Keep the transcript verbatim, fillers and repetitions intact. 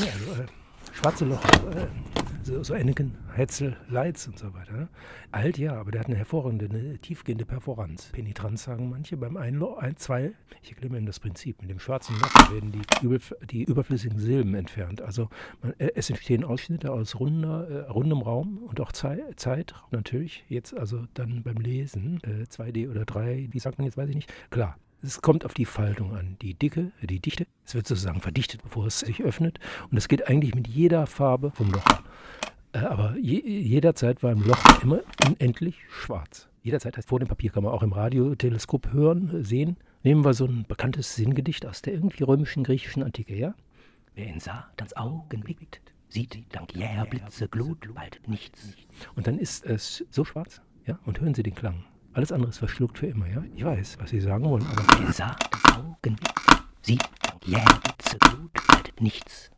Ja, also, äh, schwarze Loch, äh, so, so Anakin, Hetzel, Leitz und so weiter. Ne? Alt, ja, aber der hat eine hervorragende, eine tiefgehende Perforanz. Penetranz sagen manche beim Einloch, ein, zwei. Ich erkläre mir eben das Prinzip. Mit dem schwarzen Loch werden die, übel, die überflüssigen Silben entfernt. Also man, äh, es entstehen Ausschnitte aus runder, äh, rundem Raum und auch Zei Zeit. Natürlich jetzt also dann beim Lesen äh, zwei D oder drei, wie sagt man jetzt, weiß ich nicht. Klar. Es kommt auf die Faltung an, die Dicke, die Dichte. Es wird sozusagen verdichtet, bevor es sich öffnet. Und es geht eigentlich mit jeder Farbe vom Loch. Äh, aber je, jederzeit war im Loch immer unendlich schwarz. Jederzeit heißt vor dem Papier, kann man auch im Radioteleskop hören, sehen. Nehmen wir so ein bekanntes Sinngedicht aus der irgendwie römischen, griechischen Antike, ja? Wer ihn sah, ans Augen blickt, sieht dank jäher Blitze Glut bald nichts. Und dann ist es so schwarz, ja? Und hören Sie den Klang. Alles andere ist verschluckt für immer, ja? Ich weiß, was Sie sagen wollen, aber... Wer sah, ans Augen blickt, sieht dank jäher Blitze Glut bald nichts.